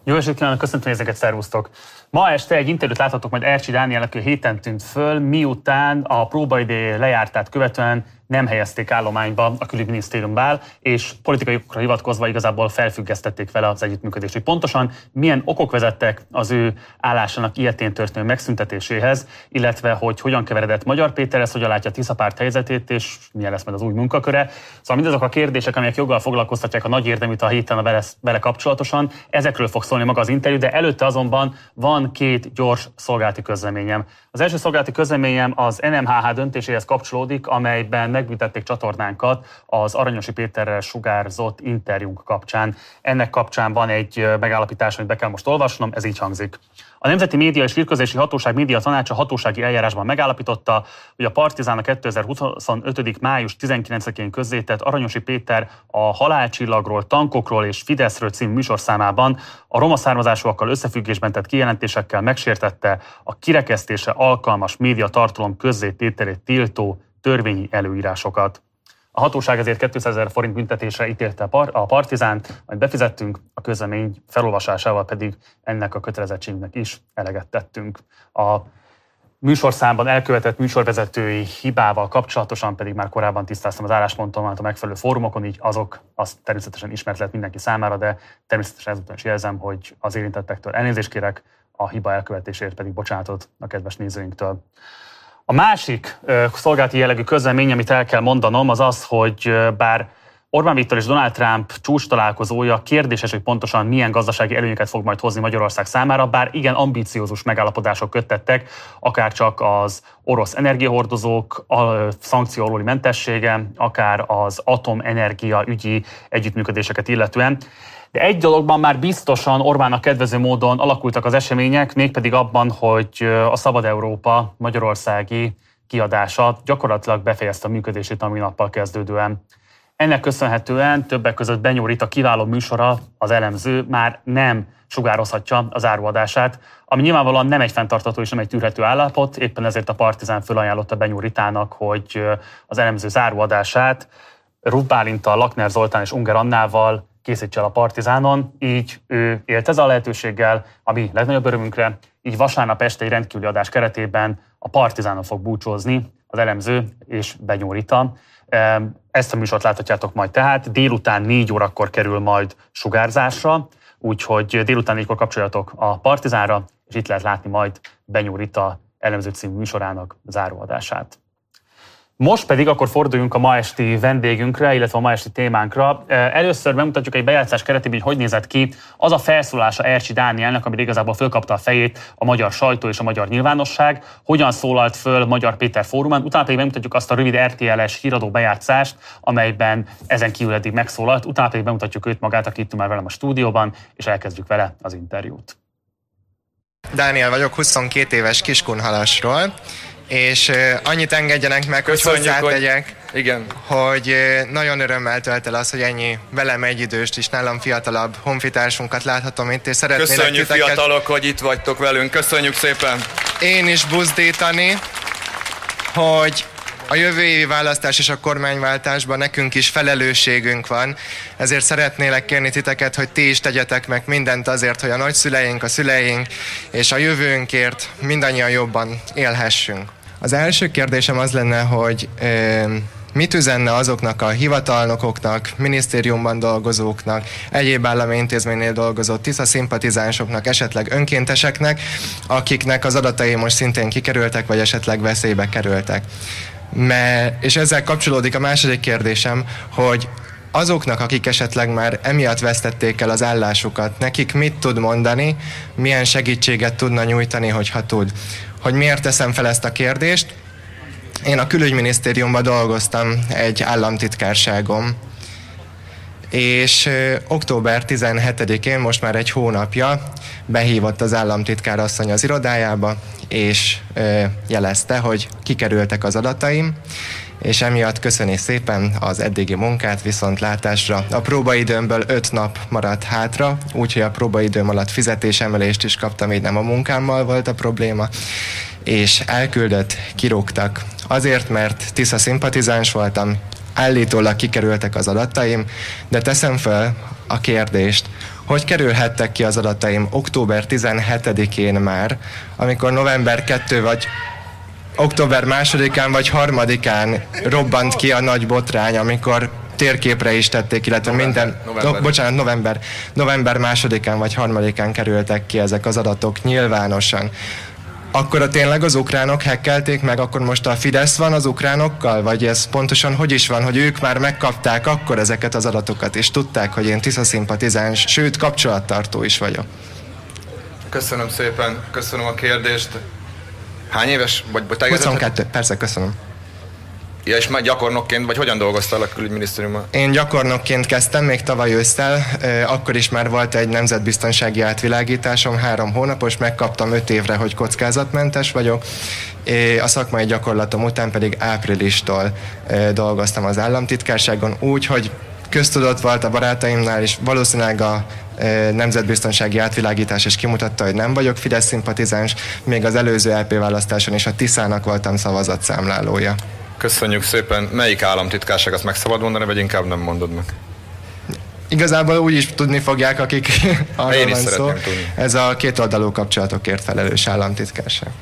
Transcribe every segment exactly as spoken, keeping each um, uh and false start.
Jó esét kívánok, köszöntöm ezeket, szervusztok! Ma este egy interjút láthatok majd Ercsi Dánielnek, ő héten tűnt föl, miután a próbaidő lejártát követően nem helyezték állományba a külügyminisztériumban, és politikai okokra hivatkozva igazából felfüggesztették vele az együttműködést. Hogy pontosan milyen okok vezettek az ő állásának ilyetén történő megszüntetéséhez, illetve hogy hogyan keveredett Magyar Péterhez, hogyan látja a Tisza párt helyzetét, és milyen lesz majd az új munkaköre. Szóval mindazok a kérdések, amelyek joggal foglalkoztatják a nagy érdeműt a héten a vele, vele kapcsolatosan, ezekről fog szólni maga az interjú, de előtte azonban van két gyors szolgálati közleményem. Az első szolgálati közleményem az en em há há döntéséhez kapcsolódik, amelyben megbüntették csatornánkat az Aranyosi Péterrel sugárzott interjúnk kapcsán. Ennek kapcsán van egy megállapítás, amit be kell most olvasnom, ez így hangzik. A Nemzeti Média és Hírközlési Hatóság Média Tanácsa hatósági eljárásban megállapította, hogy a Partizán a kétezer-huszonöt. május tizenkilencedikén közzétett Aranyosi Péter a Halálcsillagról, tankokról és Fideszről című műsorszámában a roma származásúakkal összefüggésben tett kijelentésekkel megsértette a kirekesztése alkalmas médiatartalom közzétételét tiltó törvényi előírásokat. A hatóság ezért kétszázezer forint büntetésre ítélte a Partizánt, majd befizettünk, a közlemény felolvasásával pedig ennek a kötelezettségnek is eleget tettünk. A műsorszámban elkövetett műsorvezetői hibával kapcsolatosan pedig már korábban tisztáztam az álláspontomat a megfelelő fórumokon, így azok az természetesen ismert lett mindenki számára, de természetesen ezután is jelzem, hogy az érintettektől elnézést kérek, a hiba elkövetésért pedig bocsánatot a kedves nézőinktől. A másik uh, szolgálati jellegű közlemény, amit el kell mondanom, az az, hogy uh, bár Orbán Viktor és Donald Trump csúcs találkozója kérdéses, hogy pontosan milyen gazdasági előnyöket fog majd hozni Magyarország számára, bár igen ambiciózus megállapodások köttettek, akár csak az orosz energiahordozók a szankció alóli mentessége, akár az atomenergia ügyi együttműködéseket illetően. De egy dologban már biztosan Orbánnak kedvező módon alakultak az események, mégpedig abban, hogy a Szabad Európa magyarországi kiadása gyakorlatilag befejezte a működését a mai nappal kezdődően. Ennek köszönhetően többek között Benyó Rita kiváló műsora, az elemző már nem sugározhatja az áruadását, ami nyilvánvalóan nem egy fenntartható és nem egy tűrhető állapot, éppen ezért a Partizán fölajánlotta Benyó Ritának, hogy az elemző záróadását Ruff Bálinttal, Lakner Zoltán és Unger Annával készítse el a Partizánon, így ő élt ezzel a lehetőséggel, ami legnagyobb örömünkre, így vasárnap este egy rendkívüli adás keretében a Partizánon fog búcsúzni az elemző és Benyó Rita. Ezt a műsort láthatjátok majd tehát, délután négy órakor kerül majd sugárzásra, úgyhogy délután négykor kapcsoljatok a Partizánra, és itt lehet látni majd Benyó Rita elemző című műsorának záróadását. Most pedig akkor forduljunk a ma esti vendégünkre, illetve a ma esti témánkra. Először bemutatjuk egy bejátszás keretében, hogy hogy nézett ki az a felszólása Ercsi Dánielnek, amire igazából fölkapta a fejét a magyar sajtó és a magyar nyilvánosság, hogyan szólalt föl Magyar Péter fórumán, utána pedig bemutatjuk azt a rövid er té el-es híradó bejátszást, amelyben ezen kívül eddig megszólalt, utána pedig bemutatjuk őt magát, aki itt már velem a stúdióban, és elkezdjük vele az interjút. Dániel vagyok, huszonkét éves Kiskunhalasról, és annyit engedjenek meg, köszönjük, hogy hozzátegyek, hogy, igen. hogy nagyon örömmel tölt el az, hogy ennyi velem egyidőst is, nálam fiatalabb honfitársunkat láthatom itt, és szeretnélek Köszönjük titeket, fiatalok, hogy itt vagytok velünk, köszönjük szépen! Én is buzdítani, hogy a jövő évi választás és a kormányváltásban nekünk is felelősségünk van, ezért szeretnélek kérni titeket, hogy ti is tegyetek meg mindent azért, hogy a nagyszüleink, a szüleink és a jövőnkért mindannyian jobban élhessünk. Az első kérdésem az lenne, hogy euh, mit üzenne azoknak a hivatalnokoknak, minisztériumban dolgozóknak, egyéb állami intézménynél dolgozó Tisza szimpatizánsoknak, esetleg önkénteseknek, akiknek az adatai most szintén kikerültek, vagy esetleg veszélybe kerültek. Mert, és ezzel kapcsolódik a második kérdésem, hogy azoknak, akik esetleg már emiatt vesztették el az állásukat, nekik mit tud mondani, milyen segítséget tudna nyújtani, hogyha tud. Hogy miért teszem fel ezt a kérdést? Én a külügyminisztériumban dolgoztam egy államtitkárságom, és ö, október tizenhetedikén, most már egy hónapja behívott az államtitkár asszony az irodájába, és ö, jelezte, hogy kikerültek az adataim, és emiatt köszöni szépen az eddigi munkát, viszontlátásra. A próbaidőmből öt nap maradt hátra, úgyhogy a próbaidőm alatt fizetésemelést is kaptam, így nem a munkámmal volt a probléma, és elküldött, kirúgtak. Azért, mert Tisza szimpatizáns voltam, állítólag kikerültek az adataim, de teszem fel a kérdést, Hogy kerülhettek ki az adataim október tizenhetedikén már, amikor november másodika vagy október másodikán vagy harmadikán robbant ki a nagy botrány, amikor térképre is tették, illetve november, minden... November. No, bocsánat, november. November másodikán vagy harmadikán kerültek ki ezek az adatok nyilvánosan. Akkor a tényleg az ukránok hekkelték meg, akkor most a Fidesz van az ukránokkal? Vagy ez pontosan hogy is van, hogy ők már megkapták akkor ezeket az adatokat, és tudták, hogy én Tisza szimpatizáns, sőt kapcsolattartó is vagyok? Köszönöm szépen, köszönöm a kérdést. Hány éves? Vagy, vagy huszonkettő, persze, köszönöm. Ja, és már gyakornokként, vagy hogyan dolgoztál a külügyminisztériumban? Én gyakornokként kezdtem még tavaly ősszel, akkor is már volt egy nemzetbiztonsági átvilágításom, három hónapos, megkaptam öt évre, hogy kockázatmentes vagyok. A szakmai gyakorlatom után pedig áprilistól dolgoztam az államtitkárságon úgy, hogy köztudott volt a barátaimnál, és valószínűleg a nemzetbiztonsági átvilágítás is kimutatta, hogy nem vagyok Fidesz szimpatizáns, még az előző é pé választáson is a Tiszának voltam szavazatszámlálója. Köszönjük szépen. Melyik államtitkárság, azt meg szabad mondani, vagy inkább nem mondod meg? Igazából úgy is tudni fogják, akik arról Én is van szó. tudni. Ez a kétoldalú kapcsolatokért felelős államtitkárság.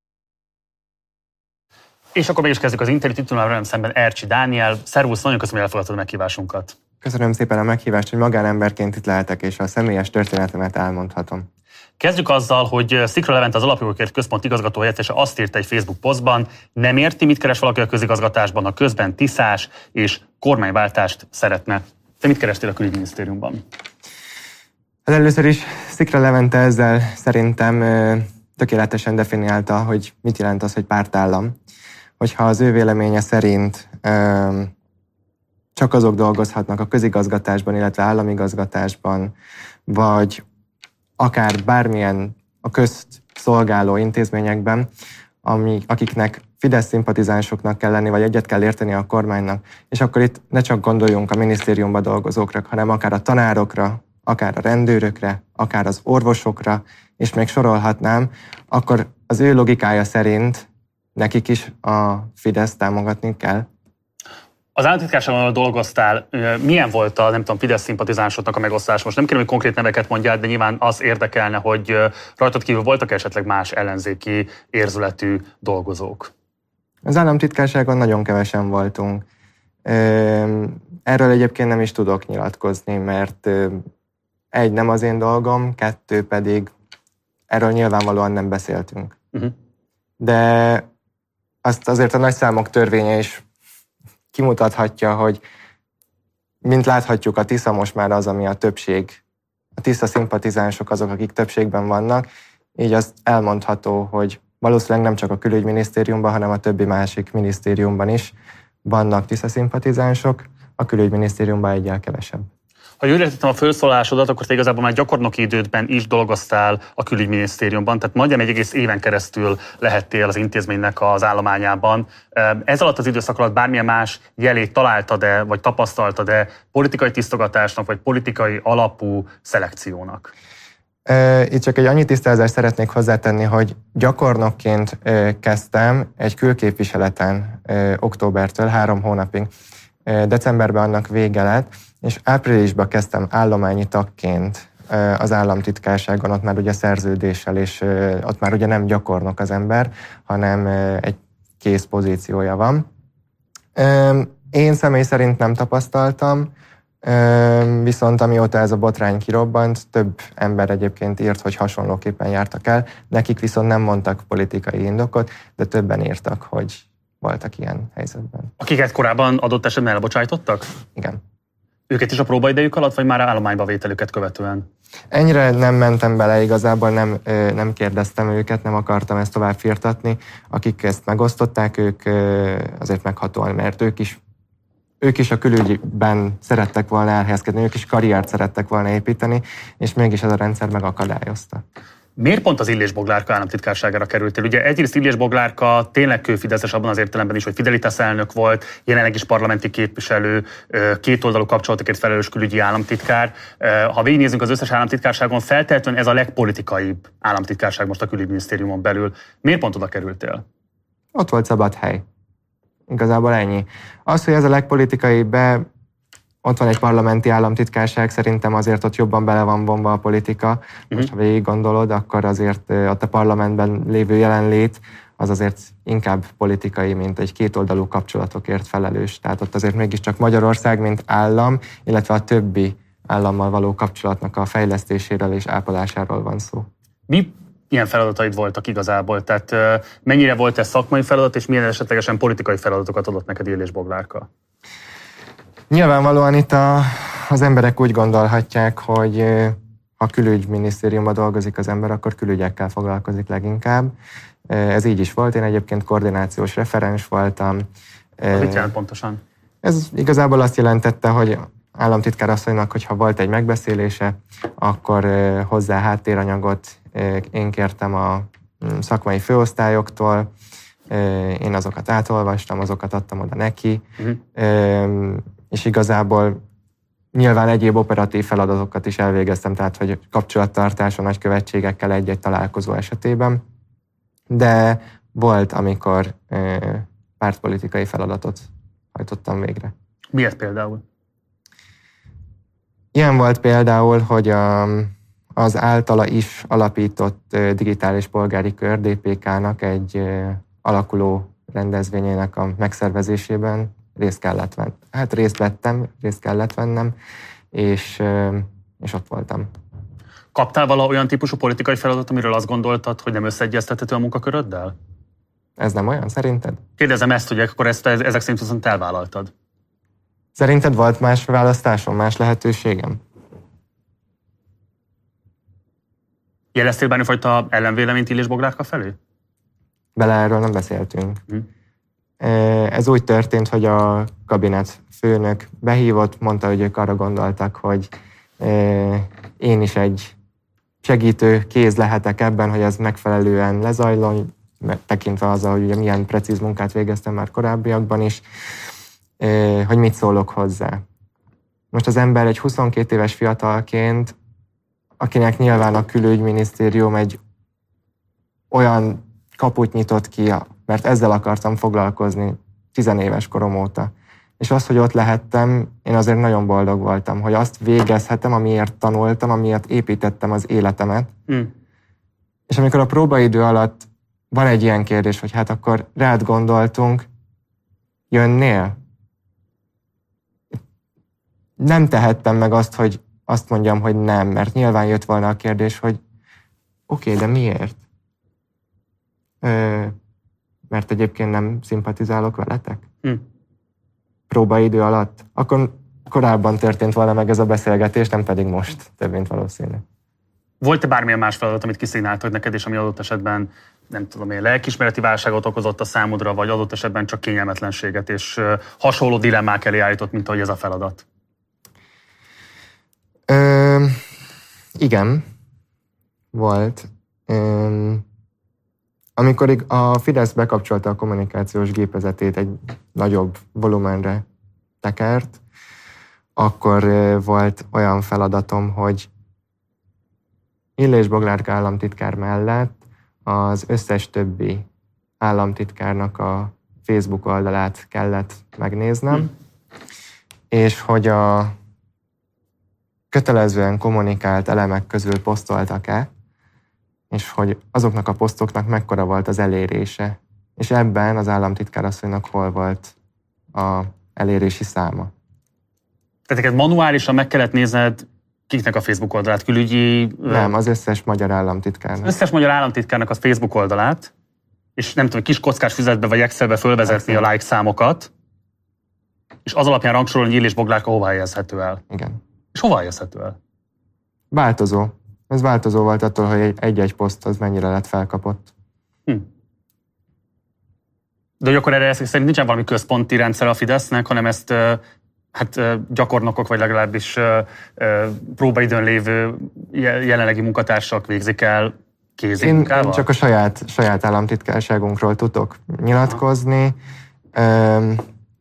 És akkor meg is kezdjük az interjút, itt velem szemben Ercsi Dániel. Szervusz, nagyon köszönöm, hogy elfogadtad a meghívásunkat. Köszönöm szépen a meghívást, hogy magánemberként itt lehetek, és a személyes történetemet elmondhatom. Kezdjük azzal, hogy Szikra Levente, az Alapjogokért Központ igazgató helyettese azt írta egy Facebook posztban, nem érti, mit keres valaki a közigazgatásban, ha közben tiszás és kormányváltást szeretne. Te mit kerestél a külügyminisztériumban? Az először is Szikra Levente ezzel szerintem tökéletesen definiálta, hogy mit jelent az, hogy pártállam. Hogyha az ő véleménye szerint csak azok dolgozhatnak a közigazgatásban, illetve államigazgatásban, vagy akár bármilyen a közt szolgáló intézményekben, ami, akiknek Fidesz szimpatizánsoknak kell lenni, vagy egyet kell érteni a kormánynak, és akkor itt ne csak gondoljunk a minisztériumban dolgozókra, hanem akár a tanárokra, akár a rendőrökre, akár az orvosokra, és még sorolhatnám, akkor az ő logikája szerint nekik is a Fidesz támogatni kell. Az államtitkárságon dolgoztál, milyen volt a, nem tudom, Fidesz szimpatizánsoknak a megosztás? Most nem kérem, hogy konkrét neveket mondjál, de nyilván az érdekelne, hogy rajtad kívül voltak esetleg más ellenzéki érzületű dolgozók? Az államtitkárságon nagyon kevesen voltunk. Erről egyébként nem is tudok nyilatkozni, mert egy, nem az én dolgom, kettő pedig erről nyilvánvalóan nem beszéltünk. Uh-huh. De azt azért a nagyszámok törvénye is kimutathatja, hogy mint láthatjuk, a Tisza most már az, ami a többség, a Tisza szimpatizánsok azok, akik többségben vannak, így az elmondható, hogy valószínűleg nem csak a külügyminisztériumban, hanem a többi másik minisztériumban is vannak Tisza szimpatizánsok, a külügyminisztériumban egyel kevesebb. Ha jól értettem a felszólalásodat, akkor te igazából már gyakornoki idődben is dolgoztál a külügyminisztériumban, tehát majdnem egy egész éven keresztül lehettél az intézménynek az állományában. Ez alatt az időszak alatt bármilyen más jelét találtad-e, vagy tapasztaltad-e politikai tisztogatásnak, vagy politikai alapú szelekciónak? Itt csak egy annyi tisztázást szeretnék hozzátenni, hogy gyakornokként kezdtem egy külképviseleten októbertől három hónapig. Decemberben annak vége lett, és áprilisban kezdtem állományi tagként az államtitkárságon, ott már ugye szerződéssel, és ott már ugye nem gyakornok az ember, hanem egy kész pozíciója van. Én személy szerint nem tapasztaltam, viszont amióta ez a botrány kirobbant, több ember egyébként írt, hogy hasonlóképpen jártak el, nekik viszont nem mondtak politikai indokot, de többen írtak, hogy voltak ilyen helyzetben. Akiket korábban adott esetben elbocsájtottak? Igen. Őket is a próbaidejük alatt, vagy már állományba vételüket követően? Ennyire nem mentem bele, igazából nem, nem kérdeztem őket, nem akartam ezt tovább firtatni. Akik ezt megosztották, ők azért meghatóan, mert ők is, ők is a külügyben szerettek volna elhelyezkedni, ők is karriert szerettek volna építeni, és mégis ez a rendszer megakadályozta. Miért pont az Illés Boglárka államtitkárságára kerültél? Ugye egyrészt Illés Boglárka tényleg kőfideszes abban az értelemben is, hogy Fidelitas elnök volt, jelenleg is parlamenti képviselő, kétoldalú kapcsolatokért felelős külügyi államtitkár. Ha végignézzünk az összes államtitkárságon, feltétlenül ez a legpolitikaibb államtitkárság most a külügyminisztériumon belül. Miért pont oda kerültél? Ott volt szabad hely. Igazából ennyi. Az, hogy ez a legpolitikaibb, be ott van egy parlamenti államtitkárság, szerintem azért ott jobban bele van vonva a politika. Most, ha végig gondolod, akkor azért ott a parlamentben lévő jelenlét az azért inkább politikai, mint egy kétoldalú kapcsolatokért felelős. Tehát ott azért mégiscsak Magyarország, mint állam, illetve a többi állammal való kapcsolatnak a fejlesztéséről és ápolásáról van szó. Mi ilyen feladataid voltak igazából? Tehát mennyire volt ez szakmai feladat, és milyen esetlegesen politikai feladatokat adott neked Illés Boglárka? Nyilvánvalóan itt a, az emberek úgy gondolhatják, hogy ha külügyminisztériumban dolgozik az ember, akkor külügyekkel foglalkozik leginkább. Ez így is volt, én egyébként koordinációs referens voltam. Az mit jelent pontosan? Ez igazából azt jelentette, hogy államtitkár asszonynak, hogyha volt egy megbeszélése, akkor hozzá háttéranyagot én kértem a szakmai főosztályoktól, én azokat átolvastam, azokat adtam oda neki, uh-huh. és igazából nyilván egyéb operatív feladatokat is elvégeztem, tehát hogy kapcsolattartás a nagykövetségekkel egy-egy találkozó esetében, de volt, amikor pártpolitikai feladatot hajtottam végre. Miért például? Ilyen volt például, hogy a, az általa is alapított digitális polgári kör dé pé ká-nak egy alakuló rendezvényének a megszervezésében részt kellett vennem. Hát részt vettem, részt kellett vennem, és, és ott voltam. Kaptál vala olyan típusú politikai feladatot, amiről azt gondoltad, hogy nem összeegyeztethető a munkaköröddel? Ez nem olyan, szerinted? Kérdezem ezt, hogy akkor ezt ezek szerint viszont elvállaltad. Szerinted volt más választásom, más lehetőségem? Jeleztél bármifajta ellenvéleményt Illés Boglárka felé? Bele erről nem beszéltünk. Hm. Ez úgy történt, hogy a kabinet főnök behívott, mondta, hogy ők arra gondoltak, hogy én is egy segítő kéz lehetek ebben, hogy ez megfelelően lezajlon, tekintve azzal, hogy ugye milyen precíz munkát végeztem már korábbiakban is, hogy mit szólok hozzá. Most az ember egy huszonkét éves fiatalként, akinek nyilván a külügyminisztérium egy olyan kaput nyitott ki, mert ezzel akartam foglalkozni tizenéves korom óta. És az, hogy ott lehettem, én azért nagyon boldog voltam, hogy azt végezhetem, amiért tanultam, amiért építettem az életemet. Mm. És amikor a próbaidő alatt van egy ilyen kérdés, hogy hát akkor rád gondoltunk, jönnél? Nem tehettem meg azt, hogy azt mondjam, hogy nem, mert nyilván jött volna a kérdés, hogy oké, okay, de miért? Ö, mert egyébként nem szimpatizálok veletek? Hm. Próbaidő alatt? Akkor korábban történt volna meg ez a beszélgetés, nem pedig most, több mint valószínű. Volt-e bármilyen más feladat, amit kiszignáltak neked, és ami adott esetben, nem tudom én, lelkiismereti válságot okozott a számodra, vagy adott esetben csak kényelmetlenséget, és hasonló dilemmák elé állított, mint ahogy ez a feladat? Ö, igen, volt. Ö, amikor a Fidesz bekapcsolta a kommunikációs gépezetét, egy nagyobb volumenre tekert, akkor volt olyan feladatom, hogy Illés Boglárka államtitkár mellett az összes többi államtitkárnak a Facebook oldalát kellett megnéznem, hmm. és hogy a kötelezően kommunikált elemek közül posztoltak-e, és hogy azoknak a posztoknak mekkora volt az elérése, és ebben az államtitkár asszonynak hol volt a elérési száma. Tehát neked manuálisan meg kellett nézned kiknek a Facebook oldalát, külügyi... Nem, az összes magyar államtitkárnak. Az összes magyar államtitkárnak a Facebook oldalát, és nem tudom, kis kockás füzetbe vagy Excelbe fölvezetni a like számokat, és az alapján rangsorolni, hogy Illés Boglárka hova helyezhető el. Igen. És hova helyezhető el? Változó. Ez változó volt attól, hogy egy-egy poszthoz mennyire lett felkapott. Hm. De hogy akkor erre szerint nincsen valami központi rendszer a Fidesznek, hanem ezt hát gyakornokok, vagy legalábbis próbaidőn lévő jelenlegi munkatársak végzik el kézimunkával? Én csak a saját, saját államtitkárságunkról tudok nyilatkozni. Aha.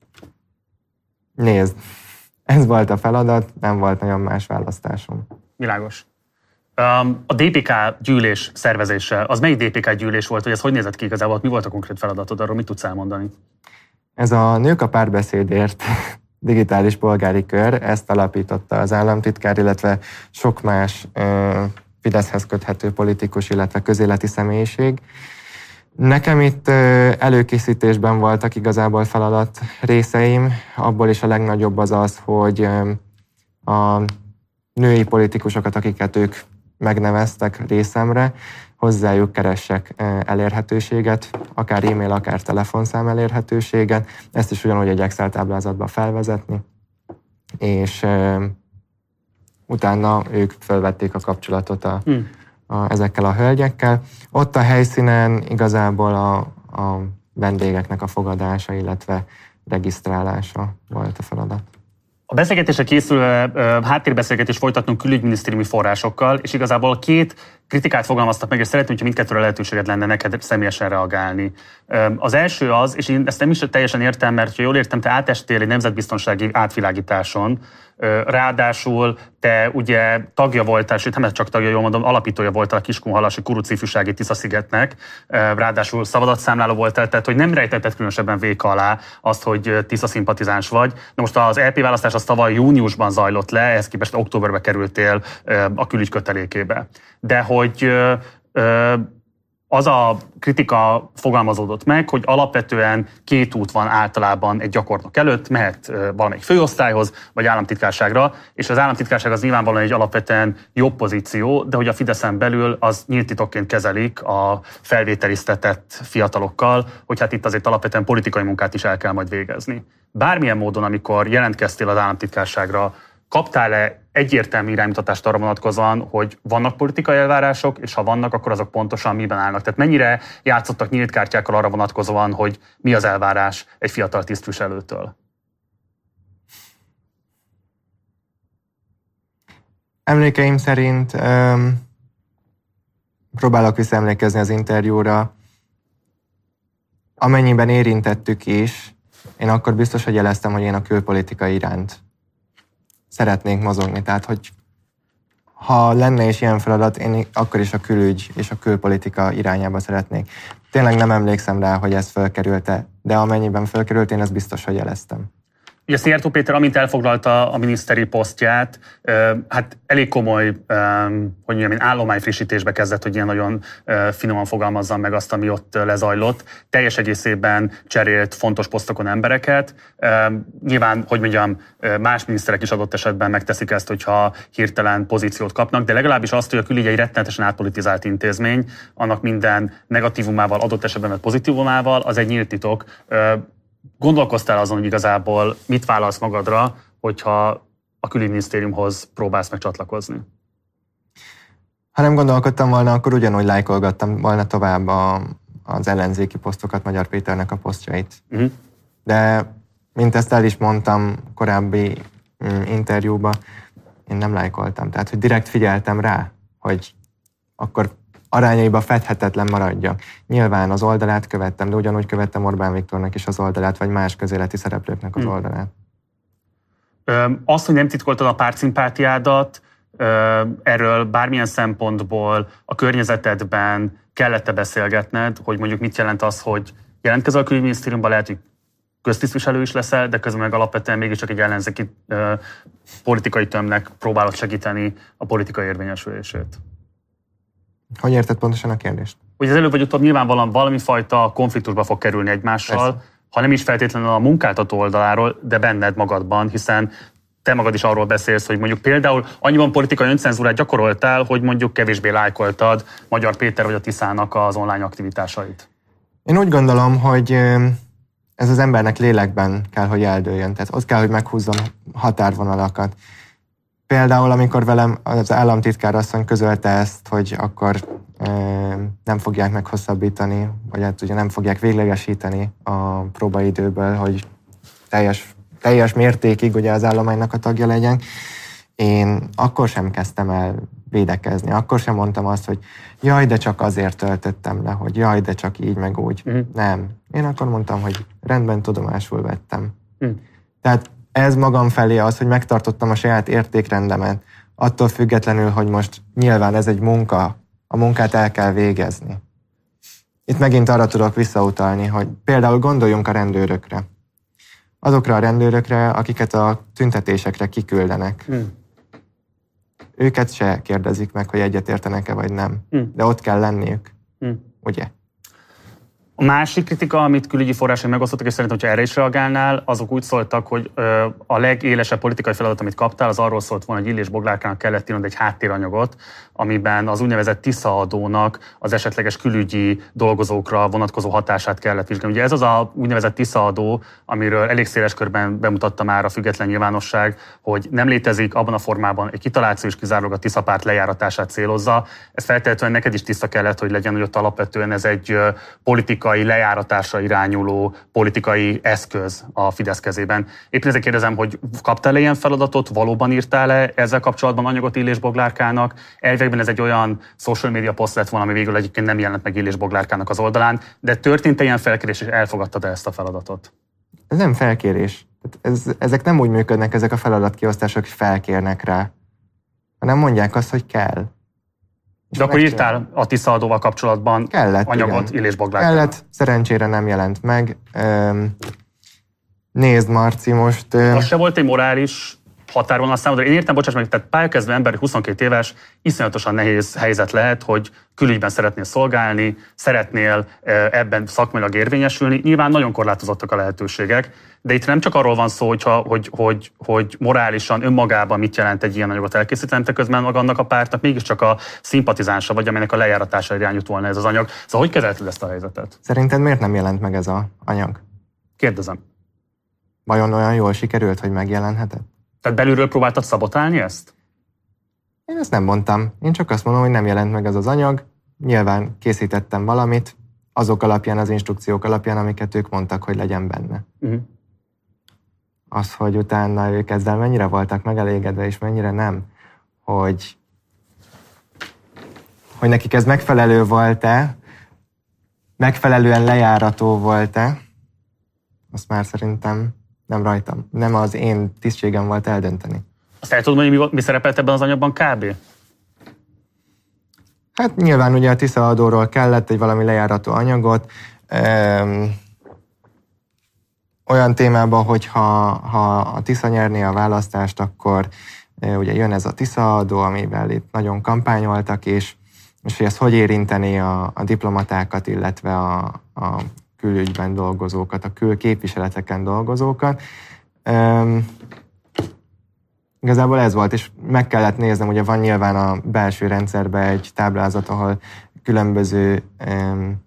Nézd, ez volt a feladat, nem volt nagyon más választásom. Világos. A dé pé ká gyűlés szervezése, az melyik dé pé ká gyűlés volt, hogy ez hogy nézett ki igazából, mi volt a konkrét feladatod, arról mit tudsz elmondani? Ez a Nők a Párbeszédért digitális polgári kör, ezt alapította az államtitkár, illetve sok más Fideszhez köthető politikus, illetve közéleti személyiség. Nekem itt előkészítésben voltak igazából feladat részeim, abból is a legnagyobb az az, hogy a női politikusokat, akiket ők megneveztek részemre, hozzájuk keressek elérhetőséget, akár e-mail, akár telefonszám elérhetőséget, ezt is ugyanúgy egy Excel táblázatba felvezetni, és utána ők felvették a kapcsolatot a, hmm. a, ezekkel a hölgyekkel. Ott a helyszínen igazából a, a vendégeknek a fogadása, illetve regisztrálása volt a feladat. A beszélgetésre készülő háttérbeszélgetést folytatnunk külügyminisztériumi forrásokkal, és igazából két kritikát fogalmaztak meg, és szeretném, hogyha mindkettőre lehetőséged lenne neked személyesen reagálni. Az első az, és én ezt nem is teljesen értem, mert ha jól értem, te átestél egy nemzetbiztonsági átvilágításon, ráadásul te ugye tagja voltál, sőt nem csak tagja, jól mondom, alapítója voltál a Kiskunhalasi Kurucifűsági Tisza-szigetnek, ráadásul szabadatszámláló voltál, tehát hogy nem rejtetted különösebben véka alá azt, hogy Tisza szimpatizáns vagy. Na most az é pé választás az tavaly júniusban zajlott le, ehhez képest októberbe kerültél a külügy kötelékébe. De hogy az a kritika fogalmazódott meg, hogy alapvetően két út van általában egy gyakornok előtt, mehet valamelyik főosztályhoz, vagy államtitkárságra, és az államtitkárság az nyilvánvalóan egy alapvetően jobb pozíció, de hogy a Fideszen belül az nyílt titokként kezelik a felvételiztetett fiatalokkal, hogy hát itt azért alapvetően politikai munkát is el kell majd végezni. Bármilyen módon, amikor jelentkeztél az államtitkárságra, kaptál-e egyértelmű iránymutatást arra vonatkozóan, hogy vannak politikai elvárások, és ha vannak, akkor azok pontosan miben állnak? Tehát mennyire játszottak nyílt kártyákkal arra vonatkozóan, hogy mi az elvárás egy fiatal tisztviselőtől? Emlékeim szerint um, próbálok visszaemlékezni az interjúra. Amennyiben érintettük is, én akkor biztos, hogy jeleztem, hogy én a külpolitika iránt szeretnék mozogni. Tehát, hogy ha lenne is ilyen feladat, én akkor is a külügy és a külpolitika irányába szeretnék. Tényleg nem emlékszem rá, hogy ez fölkerült-e, de amennyiben fölkerült, én ezt biztos, hogy jeleztem. Ugye Szijjártó Péter, amint elfoglalta a miniszteri posztját, hát elég komoly, hogy mondjam, állományfrissítésbe kezdett, hogy ilyen nagyon finoman fogalmazzam meg azt, ami ott lezajlott. Teljes egészében cserélt fontos posztokon embereket. Nyilván, hogy mondjam, más miniszterek is adott esetben megteszik ezt, hogyha hirtelen pozíciót kapnak, de legalábbis azt, hogy a külügy egy rettenetesen átpolitizált intézmény, annak minden negatívumával, adott esetben mert pozitívumával, az egy nyílt titok. Gondolkoztál azon, hogy igazából mit válasz magadra, hogyha a külügyminisztériumhoz próbálsz meg csatlakozni? Ha nem gondolkodtam volna, akkor ugyanúgy lájkolgattam volna tovább a, az ellenzéki posztokat, Magyar Péternek a posztjait. Uh-huh. De, mint ezt el is mondtam korábbi mm, interjúban, én nem lájkoltam. Tehát, hogy direkt figyeltem rá, hogy akkor arányaiba fedhetetlen maradjak. Nyilván az oldalát követtem, de ugyanúgy követtem Orbán Viktornak is az oldalát, vagy más közéleti szereplőknek az oldalát. Azt, hogy nem titkoltad a pártszimpátiádat, erről bármilyen szempontból a környezetedben kellett-e beszélgetned, hogy mondjuk mit jelent az, hogy jelentkezel a külügyminisztériumban, lehet, hogy köztisztviselő is leszel, de közben meg alapvetően mégiscsak egy ellenzéki politikai tömnek próbálod segíteni a politikai érvényesülését. Hogy érted pontosan a kérdést? Hogy az előbb vagy utóbb nyilvánvalóan valami fajta konfliktusba fog kerülni egymással, persze, ha nem is feltétlenül a munkáltató oldaláról, de benned magadban, hiszen te magad is arról beszélsz, hogy mondjuk például annyiban politikai öncenzúrát gyakoroltál, hogy mondjuk kevésbé lájkoltad Magyar Péter vagy a Tiszának az online aktivitásait. Én úgy gondolom, hogy ez az embernek lélekben kell, hogy eldőljön. Tehát ott kell, hogy meghúzzon határvonalakat. Például, amikor velem az államtitkár asszony közölte ezt, hogy akkor e, nem fogják meghosszabbítani, vagy hát ugye nem fogják véglegesíteni a próbaidőből, hogy teljes, teljes mértékig ugye az állománynak a tagja legyen. Én akkor sem kezdtem el védekezni, akkor sem mondtam azt, hogy jaj, de csak azért töltöttem le, hogy jaj, de csak így, meg úgy. Uh-huh. Nem. Én akkor mondtam, hogy rendben, tudomásul vettem. Uh-huh. Tehát ez magam felé az, hogy megtartottam a saját értékrendemet, attól függetlenül, hogy most nyilván ez egy munka, a munkát el kell végezni. Itt megint arra tudok visszautalni, hogy például gondoljunk a rendőrökre. azokra a rendőrökre, akiket a tüntetésekre kiküldenek. Hmm. Őket se kérdezik meg, hogy egyetértenek-e vagy nem. Hmm. De ott kell lenniük. Hmm. Ugye? A másik kritika, amit külügyi forrásai megosztottak, és szerintem, hogyha erre is reagálnál, azok úgy szóltak, hogy ö, a legélesebb politikai feladat, amit kaptál, az arról szólt volna, hogy Illés Boglárkának kellett írnod egy háttéranyagot, amiben az úgynevezett Tisza adónak az esetleges külügyi dolgozókra vonatkozó hatását kellett vizsgálni. Ugye ez az a úgynevezett Tisza adó, amiről elég széles körben bemutatta már a független nyilvánosság, hogy nem létezik abban a formában egy kitaláció, és kizárólag a Tisza párt lejáratását célozza. Ez feltétlenül neked is tiszta kellett, hogy legyen, hogy ott alapvetően ez egy politikai lejáratásra irányuló politikai eszköz a Fidesz kezében. Éppen ezért kérdezem, hogy kaptál-e ilyen feladatot, valóban írtál-e ezzel kapcsolatban anyagot Illés Boglárkának? Elvégben ez egy olyan social media poszt lett volna, ami végül egyébként nem jelent meg Illés Boglárkának az oldalán, de történt-e ilyen felkérés, és elfogadtad-e ezt a feladatot? Ez nem felkérés. Ez, ezek nem úgy működnek, ezek a feladatkiosztások, hogy felkérnek rá, hanem mondják azt, hogy kell. De akkor írtál a Tisza adóval kapcsolatban kellett, anyagot igen. Illés Boglárkának? Kellett, szerencsére nem jelent meg. Nézd, Marci, most... Az se volt egy morális határvonal számodra. Én értem, bocsáss meg, tehát pályakezdő ember, huszonkettő éves, iszonyatosan nehéz helyzet lehet, hogy külügyben szeretnél szolgálni, szeretnél ebben szakmailag érvényesülni. Nyilván nagyon korlátozottak a lehetőségek, de itt nem csak arról van szó, hogyha, hogy, hogy, hogy morálisan önmagában mit jelent egy ilyen anyagot elkészíteni, te közben maga annak a pártnak mégiscsak a szimpatizánsa vagy, aminek a lejáratása irányult volna ez az anyag. Szóval hogy kezelted ezt a helyzetet? Szerinted miért nem jelent meg ez a anyag? Kérdezem. Vajon olyan jól sikerült, hogy megjelenhetett? Tehát belülről próbáltad szabotálni ezt? Én ezt nem mondtam. Én csak azt mondom, hogy nem jelent meg ez az anyag. Nyilván készítettem valamit, azok alapján, az instrukciók alapján, amiket ők mondtak, hogy legyen benne. Uh-huh. Az, hogy utána ők ezzel mennyire voltak megelégedve, és mennyire nem, hogy, hogy nekik ez megfelelő volt-e, megfelelően lejárató volt-e, azt már szerintem nem rajtam. Nem az én tisztségem volt eldönteni. Azt el tudod mondani, mi, mi szerepelt ebben az anyagban kb? Hát nyilván ugye a Tisza adóról kellett egy valami lejárató anyagot. Öm, olyan témában, hogy ha, ha a Tisza nyerné a választást, akkor e, ugye jön ez a Tisza adó, amivel itt nagyon kampányoltak, és, és hogy ez hogy érinteni a, a diplomatákat, illetve a, a külügyben dolgozókat, a külképviseleteken dolgozókat. Üm, igazából ez volt, és meg kellett néznem, ugye van nyilván a belső rendszerben egy táblázat, ahol különböző üm,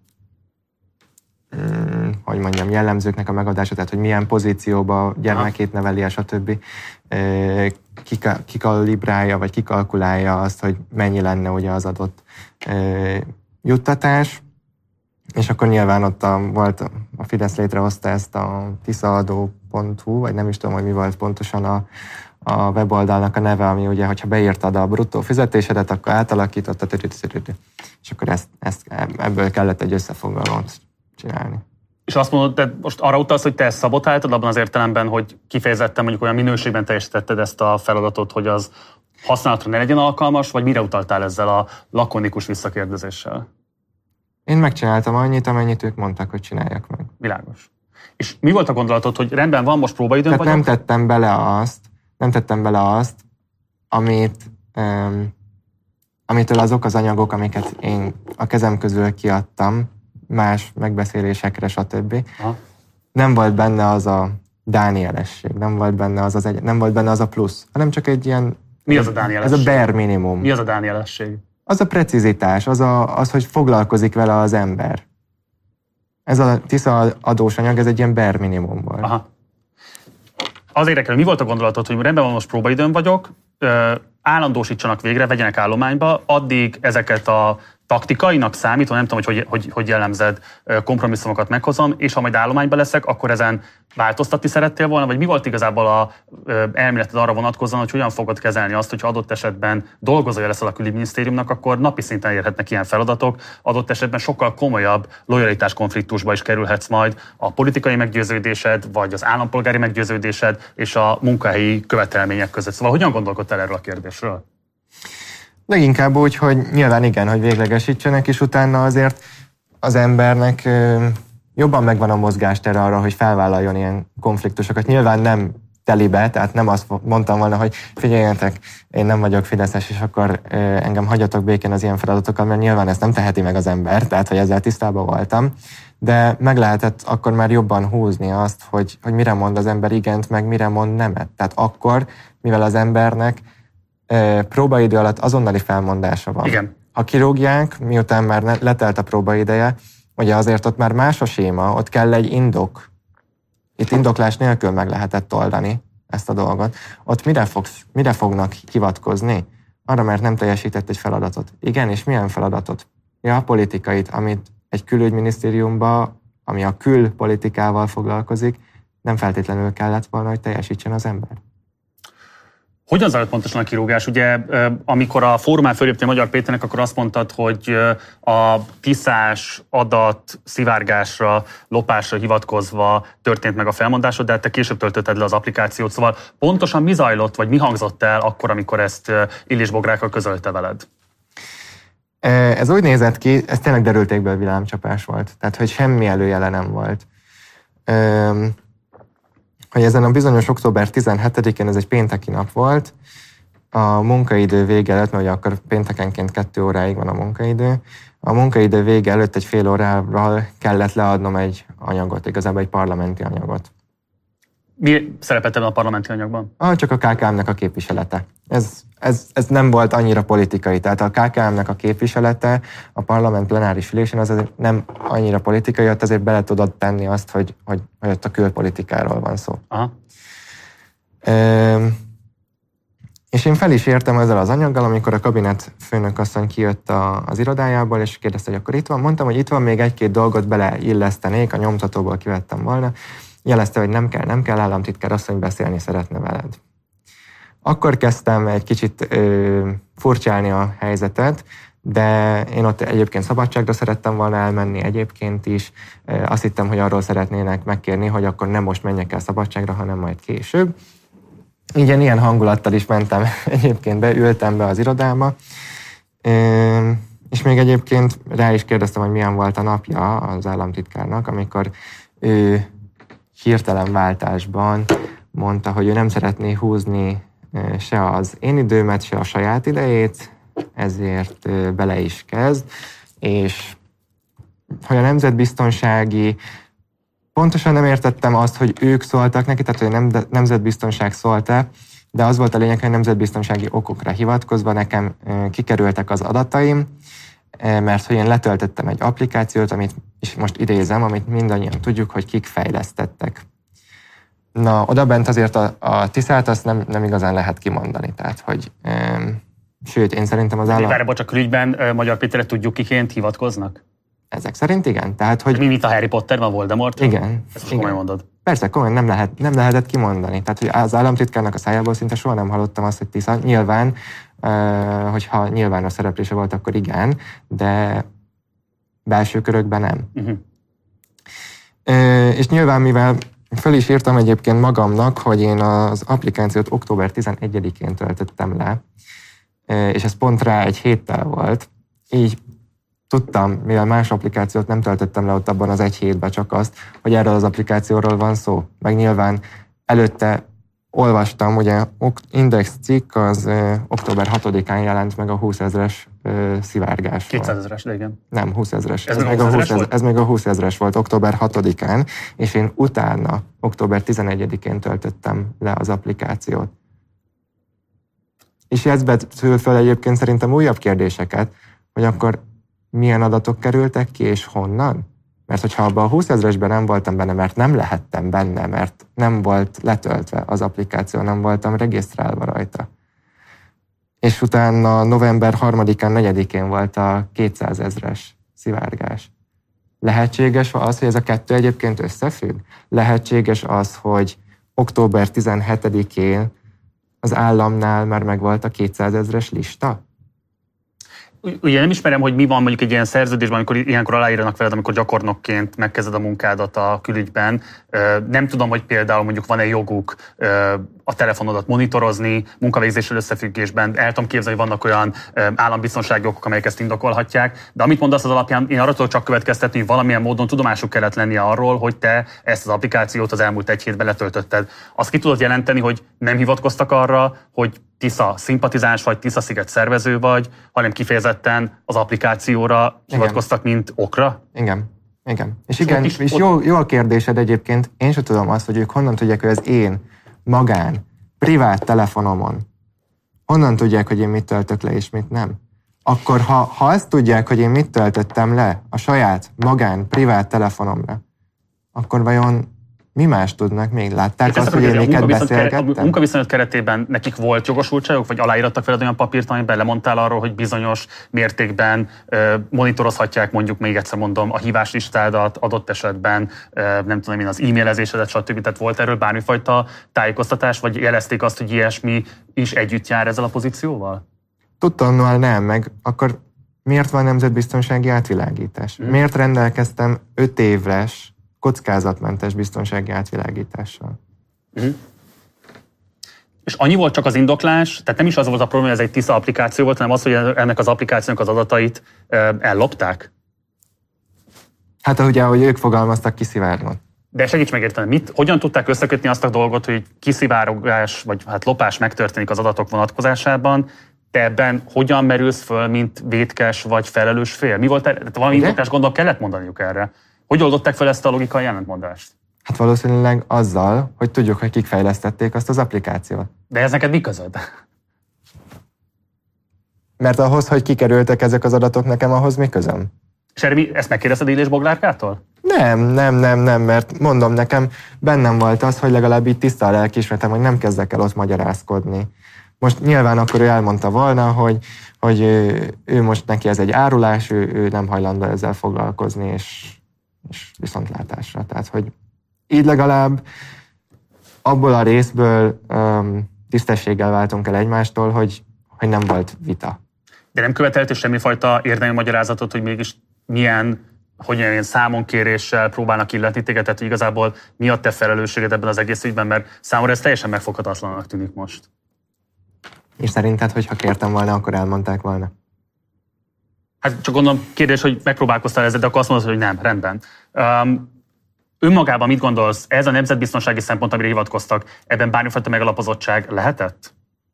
üm, hogy mondjam, jellemzőknek a megadása, tehát hogy milyen pozícióba gyermekét neveli, stb. Kika, kikalibrálja, vagy kikalkulálja azt, hogy mennyi lenne ugye az adott juttatás. És akkor nyilván ott a, volt, a Fidesz létrehozta ezt a tiszaadó pont hu, vagy nem is tudom, hogy mi volt pontosan a, a weboldalnak a neve, ami ugye, hogyha beírtad a bruttó fizetésedet, akkor átalakította, és akkor ezt, ezt, ebből kellett egy összefoglalót csinálni. És azt mondod, te most arra utalsz, hogy te ezt szabotáltad abban az értelemben, hogy kifejezetten mondjuk olyan minőségben teljesítetted ezt a feladatot, hogy az használatra ne legyen alkalmas, vagy mire utaltál ezzel a lakonikus visszakérdezéssel? Én megcsináltam annyit, amennyit ők mondtak, hogy csináljak meg. Világos. És mi volt a gondolatod, hogy rendben van, most próbaidőn vagyok? Nem tettem bele azt, nem tettem bele azt, amit, um, amitől azok az anyagok, amiket én a kezem közül kiadtam, más megbeszélésekre, stb. Ha. Nem volt benne az a dánielesség, nem volt benne az, az egy, nem volt benne az a plusz, hanem csak egy ilyen... Mi az a dánielesség? Ez a bare minimum. Mi az a dánielesség? Az a precizitás, az, a, az, hogy foglalkozik vele az ember. Ez a Tisza adós anyag, ez egy ilyen bare minimum volt. Aha. Az érdekel, mi volt a gondolatod, hogy rendben van, most próbaidőn vagyok, állandósítsanak végre, vegyenek állományba, addig ezeket a taktikainak számítva, nem tudom, hogy hogy, hogy hogy jellemzed, kompromisszumokat meghozom, és ha majd állományba leszek, akkor ezen változtatni szerettél volna, vagy mi volt igazából a elméleted arra vonatkozóan, hogy hogyan fogod kezelni azt, hogyha adott esetben dolgozója leszel a külügyminisztériumnak, akkor napi szinten érhetnek ilyen feladatok, adott esetben sokkal komolyabb lojalitás konfliktusba is kerülhetsz majd a politikai meggyőződésed, vagy az állampolgári meggyőződésed és a munkahelyi követelmények között. Szóval hogyan gondolkodtál erről a kérdésről? Leginkább úgy, hogy nyilván igen, hogy véglegesítsenek, és utána azért az embernek jobban megvan a mozgástere arra, hogy felvállaljon ilyen konfliktusokat. Nyilván nem telibe, tehát nem azt mondtam volna, hogy figyeljetek, én nem vagyok fideszes, és akkor engem hagyjatok békén az ilyen feladatokkal, mert nyilván ezt nem teheti meg az ember, tehát hogy ezzel tisztában voltam. De meg lehetett akkor már jobban húzni azt, hogy, hogy mire mond az ember igent, meg mire mond nemet. Tehát akkor, mivel az embernek e, próbaidő alatt azonnali felmondása van. Igen. Ha kirúgják, miután már letelt a próbaideje, ugye azért ott már más a séma, ott kell egy indok. Itt indoklás nélkül meg lehetett oldani ezt a dolgot. Ott mire, fogsz, mire fognak hivatkozni? Arra, mert nem teljesített egy feladatot. Igen, és milyen feladatot? Ja, a politikait, amit egy külügyminisztériumban, ami a külpolitikával foglalkozik, nem feltétlenül kellett volna, hogy teljesítsen az ember. Hogyan zajlott pontosan a kirúgás? Ugye, amikor a fórumán föléptél Magyar Péternek, akkor azt mondtad, hogy a tiszás adat szivárgásra, lopásra hivatkozva történt meg a felmondásod, de te később töltötted le az applikációt. Szóval pontosan mi zajlott, vagy mi hangzott el akkor, amikor ezt Illés Bográkkal közölte veled? Ez úgy nézett ki, ez tényleg derültékből villámcsapás volt. Tehát, hogy semmi előjele nem volt. Hogy ezen a bizonyos október tizenhetedikén, ez egy pénteki nap volt, a munkaidő vége előtt, mert ugye akkor péntekenként kettő óráig van a munkaidő, a munkaidő vége előtt egy fél órával kellett leadnom egy anyagot, igazából egy parlamenti anyagot. Mi szerepelt ebben a parlamenti anyagban? Ah, csak a ká ká em-nek a képviselete. Ez, ez, ez nem volt annyira politikai, tehát a ká ká em-nek a képviselete a parlament plenáris ülésén az azért nem annyira politikai, ott azért bele tudod tenni azt, hogy, hogy, hogy ott a külpolitikáról van szó. Aha. E, és én fel is értem ezzel az anyaggal, amikor a kabinet főnök asszony kijött a, az irodájából, és kérdezte, hogy akkor itt van. Mondtam, hogy itt van még egy-két dolgot beleillesztenék, a nyomtatóból kivettem volna. Jelezte, hogy nem kell, nem kell, államtitkár asszony beszélni szeretne veled. Akkor kezdtem egy kicsit ö, furcsálni a helyzetet, de én ott egyébként szabadságra szerettem volna elmenni egyébként is. Azt hittem, hogy arról szeretnének megkérni, hogy akkor nem most menjek el szabadságra, hanem majd később. Így én ilyen hangulattal is mentem egyébként be, ültem be az irodába. Ö, és még egyébként rá is kérdeztem, hogy milyen volt a napja az államtitkárnak, amikor ő hirtelen váltásban mondta, hogy ő nem szeretné húzni se az én időmet, se a saját idejét, ezért bele is kezd, és hogy a nemzetbiztonsági, pontosan nem értettem azt, hogy ők szóltak neki, tehát hogy nem, nemzetbiztonság szólt-e, de az volt a lényeg, hogy nemzetbiztonsági okokra hivatkozva nekem kikerültek az adataim, mert hogy én letöltöttem egy applikációt, amit és most idézem, amit mindannyian tudjuk, hogy kik fejlesztettek. Na, odabent azért a, a tiszát azt nem, nem igazán lehet kimondani. Tehát, hogy um, sőt, én szerintem az állam... Várj, bocs, a külügyben uh, Magyar Péterre tudjuk, kiként hivatkoznak? Ezek szerint igen. Tehát, hogy... Mi, mint a Harry Potterben, a Voldemort? Igen. Ezt most komolyan mondod. Persze, komolyan nem, lehet, nem lehetett kimondani. Tehát, hogy az államtitkárnak a szájából szinte soha nem hallottam azt, hogy tisza. Nyilván, uh, hogyha nyilvános szereplése volt, akkor igen, de belső körökben nem. Uh-huh. Uh, és nyilván, mivel fel is írtam egyébként magamnak, hogy én az applikációt október tizenegyedikén töltöttem le, és ez pont rá egy héttel volt. Így tudtam, mivel más applikációt nem töltöttem le ott abban az egy hétben, csak azt, hogy erről az applikációról van szó. Meg nyilván előtte olvastam, ugye Index cikk az ö, október hatodikán jelent meg a húszezres szivárgásról. kétszázezres, de igen. Nem, húszezres. Ez, ez, még a húsz, ez még a húszezres volt október hatodikán, és én utána, október tizenegyedikén töltöttem le az applikációt. És ez betül fel egyébként szerintem újabb kérdéseket, hogy akkor milyen adatok kerültek ki, és honnan? Mert hogyha abban a húszezresben nem voltam benne, mert nem lehettem benne, mert nem volt letöltve az applikáció, nem voltam regisztrálva rajta. És utána november harmadikán, negyedikén volt a kétszázezres szivárgás. Lehetséges az, hogy ez a kettő egyébként összefügg? Lehetséges az, hogy október tizenhetedikén az államnál már megvolt a kétszázezres lista? ugye nem ismerem, hogy mi van mondjuk egy ilyen szerződésben, amikor ilyenkor aláírnak veled, amikor gyakornokként megkezded a munkádat a külügyben. Nem tudom, hogy például mondjuk van-e joguk a telefonodat monitorozni, munkavégzéssel összefüggésben. El tudom képzelni, hogy vannak olyan állambiztonsági okok, amelyek ezt indokolhatják. De amit mondasz az alapján, én arra tudok csak következtetni, hogy valamilyen módon tudomásuk kellett lennie arról, hogy te ezt az applikációt az elmúlt egy hétben letöltötted. Azt ki tudod jelenteni, hogy nem hivatkoztak arra, hogy Tisza szimpatizáns vagy, Tisza Sziget szervező vagy, hanem kifejezetten az applikációra hivatkoztak, mint okra? Igen. Igen. És igen, is, és jó, jó a kérdésed egyébként. Én sem tudom azt, hogy ők honnan tudják, hogy az én magán, privát telefonomon, honnan tudják, hogy én mit töltök le és mit nem. Akkor ha, ha azt tudják, hogy én mit töltöttem le a saját magán, privát telefonomra, akkor vajon mi más tudnak még? Látták azt, hogy én miket beszélgettem? A munkaviszonyok keretében nekik volt jogosultságok, vagy aláírattak veled olyan papírt, amiben lemondtál arról, hogy bizonyos mértékben uh, monitorozhatják, mondjuk még egyszer mondom, a híváslistádat, adott esetben uh, nem tudom én, az e-mailezésedet, stb. Tehát volt erről bármifajta tájékoztatás, vagy jelezték azt, hogy ilyesmi is együtt jár ezzel a pozícióval? Tudtommal nem, meg akkor miért van nemzetbiztonsági átvilágítás? Hmm. Miért rendelkeztem öt éves kockázatmentes biztonsági átvilágítással. Uh-huh. És annyi volt csak az indoklás, tehát nem is az volt a probléma, hogy ez egy Tisza applikáció volt, hanem az, hogy ennek az applikációnak az adatait ellopták? Hát ugye, ahogy ők fogalmaztak, kiszivárgott. De segíts megérteni, mit, hogyan tudták összekötni azt a dolgot, hogy kiszivárogás, vagy hát lopás megtörténik az adatok vonatkozásában, te ebben hogyan merülsz föl, mint vétkes vagy felelős fél? Mi volt erre? Valami indoklás gondolom kellett mondaniuk erre. Hogy oldották fel ezt a logikai ellentmondást? Hát valószínűleg azzal, hogy tudjuk, hogy kik fejlesztették azt az applikációt. De ez neked mi közöd? Mert ahhoz, hogy kikerültek ezek az adatok, nekem ahhoz mi közöm? És erre mi, ezt megkérdezted Illés Boglárkától? Nem, nem, nem, nem, mert mondom nekem, bennem volt az, hogy legalább így tiszta a lelkiismeretem, hogy nem kezdek el ott magyarázkodni. Most nyilván akkor ő elmondta volna, hogy, hogy ő, ő most neki ez egy árulás, ő, ő nem hajlandó ezzel foglalkozni, és és viszontlátásra. Tehát, hogy így legalább abból a részből um, tisztességgel váltunk el egymástól, hogy, hogy nem volt vita. De nem követeltél semmifajta érdemi magyarázatot, hogy mégis milyen, hogy ilyen számonkéréssel próbálnak illetni téged, tehát hogy igazából mi a te felelősséged ebben az egész ügyben, mert számomra ez teljesen megfoghatatlannak tűnik most. És szerinted, hogyha kértem volna, akkor elmondták volna? Hát csak gondolom, kérdés, hogy megpróbálkoztál ezzel, de akkor azt mondod, hogy nem, rendben. Um, önmagában mit gondolsz, ez a nemzetbiztonsági szempont, amire hivatkoztak, ebben bármifajta megalapozottság lehetett?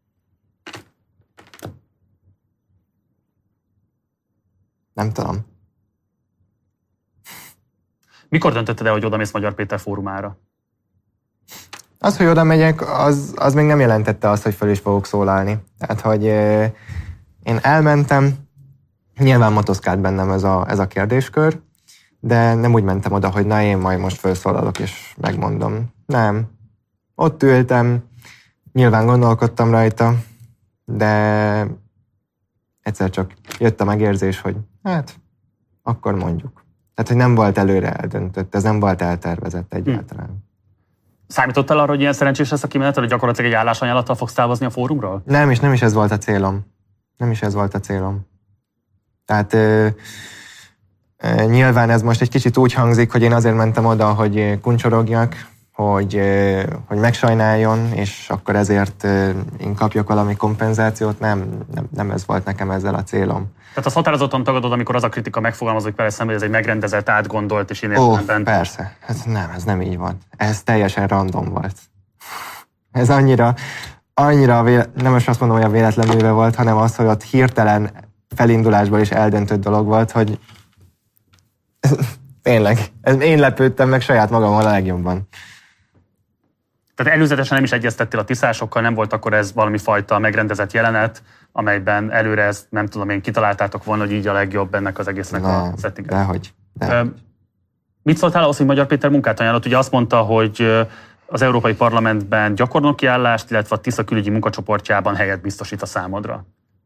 Nem tudom. Mikor döntötted el, hogy odamész Magyar Péter fórumára? Az, hogy oda megyek, az, az még nem jelentette azt, hogy föl is fogok szólalni. Tehát, hogy euh, én elmentem, nyilván motoszkált bennem ez a, ez a kérdéskör, de nem úgy mentem oda, hogy na én majd most felszólalok és megmondom. Nem. Ott ültem, nyilván gondolkodtam rajta, de egyszer csak jött a megérzés, hogy hát, akkor mondjuk. Tehát, hogy nem volt előre eldöntött, ez nem volt eltervezett egyáltalán. Hm. Számítottál arra, hogy ilyen szerencsés lesz a kimenetel, hogy gyakorlatilag egy állásajánlattal fogsz távozni a fórumról? Nem, és nem is ez volt a célom. Nem is ez volt a célom. Tehát ö, ö, nyilván ez most egy kicsit úgy hangzik, hogy én azért mentem oda, hogy kuncsorogjak, hogy, ö, hogy megsajnáljon, és akkor ezért ö, én kapjak valami kompenzációt. Nem, nem, nem ez volt nekem ezzel a célom. Tehát az határozottan tagadod, amikor az a kritika megfogalmazódik vele szemben, hogy ez egy megrendezett, átgondolt és én Ó, persze. Ez nem, ez nem így van. Ez teljesen random volt. Ez annyira, annyira véle, nem most azt mondom, hogy a véletlenül volt, hanem az, hogy ott hirtelen felindulásból is eldöntött dolog volt, hogy tényleg, én lepődtem meg saját magammal a legjobban. Tehát előzetesen nem is egyeztettél a tiszásokkal, nem volt akkor ez valami fajta megrendezett jelenet, amelyben előre ezt, nem tudom én, kitaláltátok volna, hogy így a legjobb ennek az egésznek ne, a settinget. Dehogy. dehogy. Mit szóltál ahhoz, hogy Magyar Péter munkát ajánlott? Ugye azt mondta, hogy az Európai Parlamentben gyakornoki állást, illetve a Tisza külügyi munkacsoportjában helyet biztosít a számodra.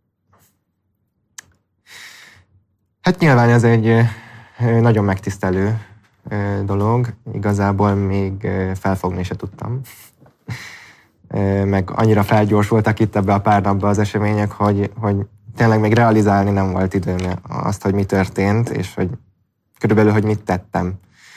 Hát nyilván ez egy nagyon megtisztelő dolog. Igazából még felfogni se tudtam. Meg annyira felgyorsultak itt ebbe a pár napba az események, hogy, hogy tényleg még realizálni nem volt időm azt, hogy mi történt, és hogy körülbelül, hogy mit tettem.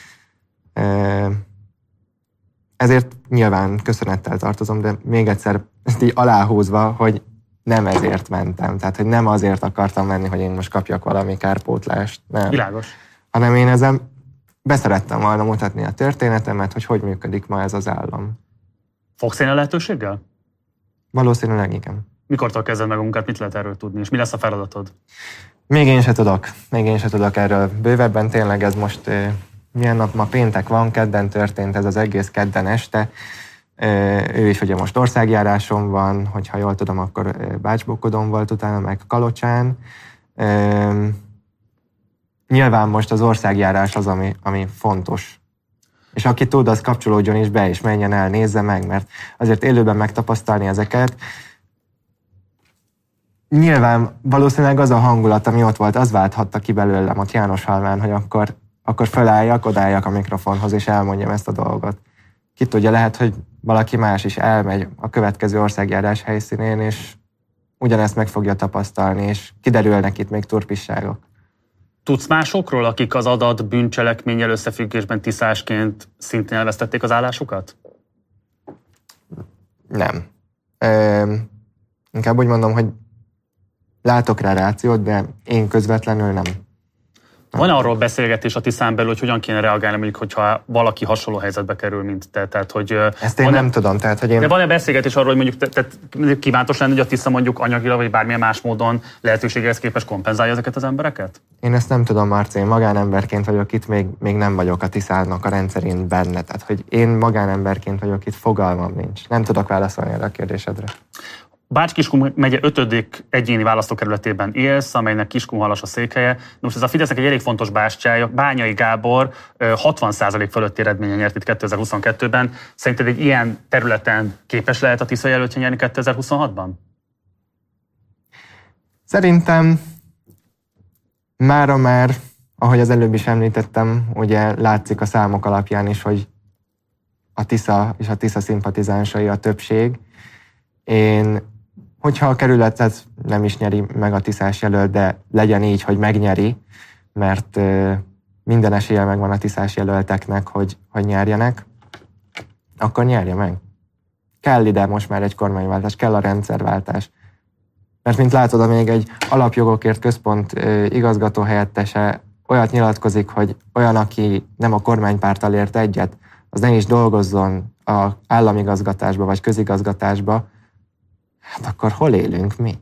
Ezért nyilván köszönettel tartozom, de még egyszer ezt így aláhúzva, hogy nem ezért mentem. Tehát, hogy nem azért akartam menni, hogy én most kapjak valami kárpótlást. Nem. Világos. Hanem én ezen beszerettem volna mutatni a történetemet, hogy hogy működik ma ez az állam. Fogsz élni a lehetőséggel? Valószínűleg igen. Mikortól kezded meg a munkát, mit lehet erről tudni, és mi lesz a feladatod? Még én se tudok. Még én se tudok erről bővebben. Tényleg ez most eh, milyen nap? Ma péntek van, kedden történt ez az egész, kedden este. Eh, ő is ugye most országjáráson van, hogyha jól tudom, akkor eh, Bács-Bokodon volt utána, meg Kalocsán. Eh, nyilván most az országjárás az, ami, ami fontos. És aki tud, az kapcsolódjon is be, és menjen el, nézze meg, mert azért élőben megtapasztalni ezeket. Nyilván valószínűleg az a hangulat, ami ott volt, az válthatta ki belőlem ott Jánoshalmán, hogy akkor, akkor felálljak, odálljak a mikrofonhoz, és elmondjam ezt a dolgot. Ki tudja, lehet, hogy valaki más is elmegy a következő országjárás helyszínén, és ugyanezt meg fogja tapasztalni, és kiderülnek itt még turpisságok. Tudsz másokról, akik az adat bűncselekménnyel összefüggésben tisztásként szintén elvesztették az állásukat? Nem. Ö, inkább úgy mondom, hogy látok rá rációt, de én közvetlenül nem. Van arról beszélgetés a Tiszán belül, hogy hogyan kéne reagálni, mondjuk, hogyha valaki hasonló helyzetbe kerül, mint te? Tehát, hogy ezt én nem tudom. Tehát, hogy én... De van-e beszélgetés arról, hogy mondjuk te, te kívántos lenne, hogy a Tisza mondjuk anyagilag, vagy bármilyen más módon lehetőséghez képest kompenzálja ezeket az embereket? Én ezt nem tudom, Marci, én magánemberként vagyok itt, még, még nem vagyok a Tiszának a rendszerén benne. Tehát, hogy én magánemberként vagyok itt, fogalmam nincs. Nem tudok válaszolni erre a kérdésedre. Bács-Kiskun megye ötödik egyéni választókerületében élsz, amelynek Kiskunhalas a székhelye. Most ez a Fidesznek egy elég fontos bástyája. Bányai Gábor hatvan százalék fölötti eredménye nyert itt kétezer-huszonkettőben. Szerinted egy ilyen területen képes lehet a Tisza jelöltje nyerni kétezer-huszonhatban? Szerintem mára már, ahogy az előbb is említettem, ugye látszik a számok alapján is, hogy a Tisza és a Tisza szimpatizánsai a többség. Én hogyha a kerületet nem is nyeri meg a tiszás jelölt, de legyen így, hogy megnyeri, mert minden esélye megvan a tiszás jelölteknek, hogy, hogy nyerjenek, akkor nyerje meg. Kell ide most már egy kormányváltás, kell a rendszerváltás. Mert mint látod, még egy alapjogokért központ igazgató helyettese olyat nyilatkozik, hogy olyan, aki nem a kormánypárttal ért egyet, az ne is dolgozzon az államigazgatásba vagy közigazgatásba, hát akkor hol élünk mi?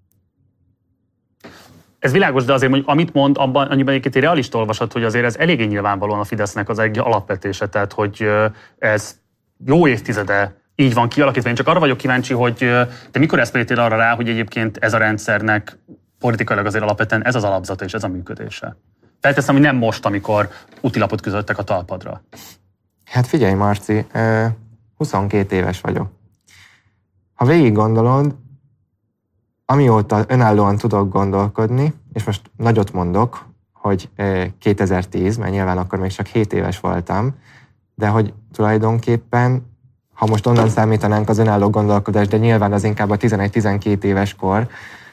Ez világos, de azért mondjuk, amit mond, abban annyiban egyébként egy realista olvasat, hogy azért ez eléggé nyilvánvalóan a Fidesznek az egy alapvetése, tehát hogy ez jó évtizede így van kialakítva. Én csak arra vagyok kíváncsi, hogy te mikor eszméltél arra rá, hogy egyébként ez a rendszernek politikailag azért alapvetően ez az alapzata és ez a működése. Felteszem, hogy nem most, amikor útilapot küzdöttek a talpadra. Hát figyelj, Marci, huszonkét éves vagyok. Ha végig gondolod, amióta önállóan tudok gondolkodni, és most nagyot mondok, hogy kétezer-tíz, mert nyilván akkor még csak hét éves voltam, de hogy tulajdonképpen, ha most onnan számítanánk az önálló gondolkodást, de nyilván az inkább a tizenegy-tizenkét éves kor,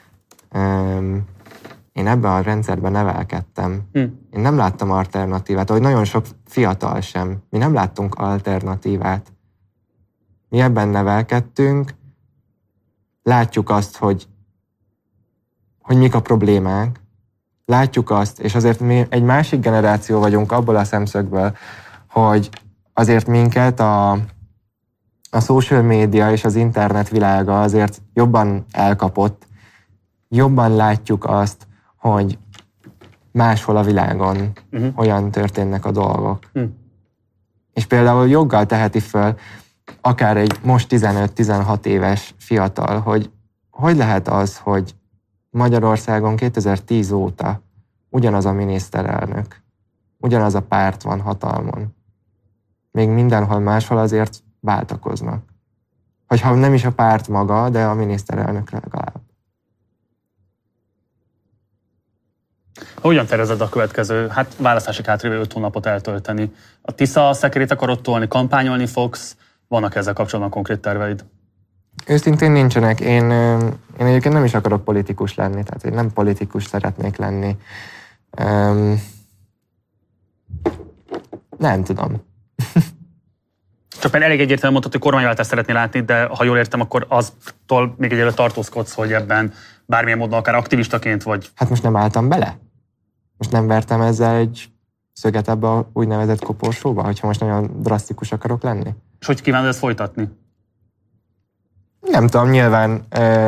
én ebben a rendszerben nevelkedtem. Hm. Én nem láttam alternatívát, ahogy nagyon sok fiatal sem. Mi nem láttunk alternatívát. Mi ebben nevelkedtünk, látjuk azt, hogy, hogy mik a problémák, látjuk azt, és azért mi egy másik generáció vagyunk abból a szemszögből, hogy azért minket a, a social media és az internet világa azért jobban elkapott, jobban látjuk azt, hogy máshol a világon uh-huh. hogyan történnek a dolgok. Uh-huh. És például joggal teheti föl akár egy most tizenöt-tizenhat éves fiatal, hogy hogy lehet az, hogy Magyarországon kétezer-tíz óta ugyanaz a miniszterelnök, ugyanaz a párt van hatalmon. Még mindenhol máshol azért váltakoznak. Hogyha nem is a párt maga, de a miniszterelnök legalább. Hogyan tervezed a következő, hát választások hátrévő öt hónapot eltölteni? A Tisza szekerét akarod tolni, kampányolni fogsz? Vannak ezzel kapcsolatban konkrét terveid? Őszintén nincsenek. Én, én egyébként nem is akarok politikus lenni, tehát én nem politikus szeretnék lenni. Um, nem tudom. Csak mert elég egyértelműen mondtad, hogy kormányváltást szeretnél látni, de ha jól értem, akkor aztól még egyelőre tartózkodsz, hogy ebben bármilyen módon, akár aktivistaként vagy. Hát most nem álltam bele. Most nem vertem ezzel egy szöget ebbe a úgynevezett koporsóba, hogyha most nagyon drasztikus akarok lenni. És hogy kívánod ezt folytatni? Nem tudom, nyilván,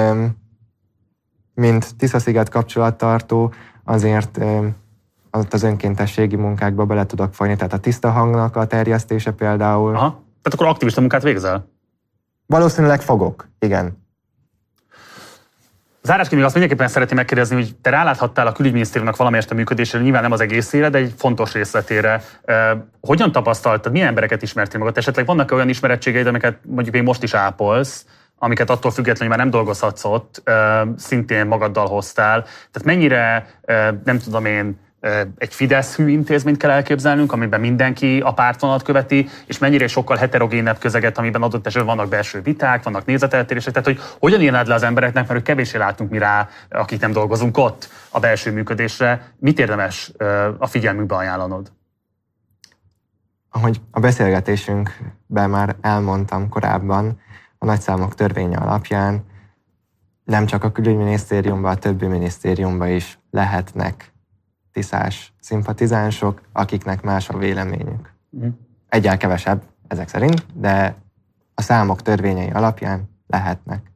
mint Tisza-sziget kapcsolattartó, azért az önkéntességi munkákba bele tudok folyni, tehát a tiszta hangnak a terjesztése például. Aha. Tehát akkor aktivista munkát végzel? Valószínűleg fogok, igen. Zárásként még azt mindenképpen szeretném megkérdezni, hogy te ráláthattál a külügyminisztériumnak valamelyest a működésére, nyilván nem az egészére, de egy fontos részletére. Hogyan tapasztaltad, milyen embereket ismertél magad? Esetleg vannak olyan ismerettségeid, amiket mondjuk még most is ápolsz, amiket attól függetlenül már nem dolgozhatsz ott, szintén magaddal hoztál. Tehát mennyire, nem tudom én, egy Fidesz-hű intézményt kell elképzelnünk, amiben mindenki a pártvonalat követi, és mennyire sokkal heterogénebb közeget, amiben adott esetben vannak belső viták, vannak nézeteltérések, tehát hogy hogyan írnád le az embereknek, mert hogy kevéssé látunk mi rá, akik nem dolgozunk ott a belső működésre. Mit érdemes a figyelmükbe ajánlanod? Ahogy a beszélgetésünkben már elmondtam korábban, a nagyszámok törvénye alapján nem csak a külügyminisztériumban, a többi minisztériumban is lehetnek tiszás szimpatizánsok, akiknek más a véleményük. Mm. Egyel kevesebb ezek szerint, de a számok törvényei alapján lehetnek.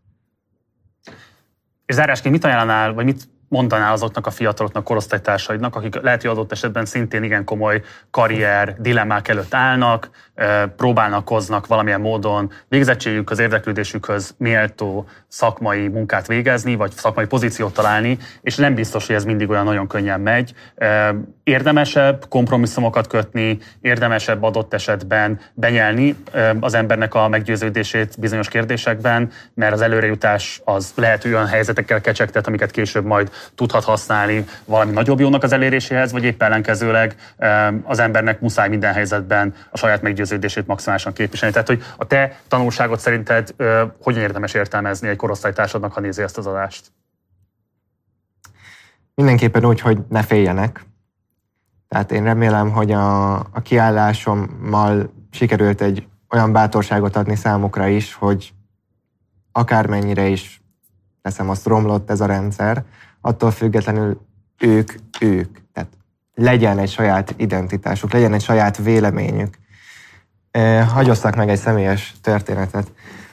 És zárásként mit ajánlanál, vagy mit mondanál azoknak a fiataloknak, korosztálytársaidnak, akik lehet, hogy adott esetben szintén igen komoly karrier dilemmák előtt állnak, próbálnakoznak valamilyen módon végzettségükhöz, érdeklődésükhöz méltó szakmai munkát végezni, vagy szakmai pozíciót találni, és nem biztos, hogy ez mindig olyan nagyon könnyen megy. Érdemesebb kompromisszumokat kötni, érdemesebb adott esetben benyelni az embernek a meggyőződését bizonyos kérdésekben, mert az előrejutás az lehet olyan helyzetekkel kecsegtet, amiket később majd tudhat használni valami nagyobb jónak az eléréséhez, vagy épp ellenkezőleg az embernek muszáj minden helyzetben a saját meggyőződését maximálisan képviselni. Tehát, hogy a te tanulságot szerinted hogyan érdemes értelmezni egy korosztálytársadnak, ha nézi ezt az adást? Mindenképpen úgy, hogy ne féljenek. Tehát én remélem, hogy a, a kiállásommal sikerült egy olyan bátorságot adni számukra is, hogy akármennyire is teszem azt romlott ez a rendszer, attól függetlenül ők, ők. Tehát legyen egy saját identitásuk, legyen egy saját véleményük. Hagyozzak meg egy személyes történetet.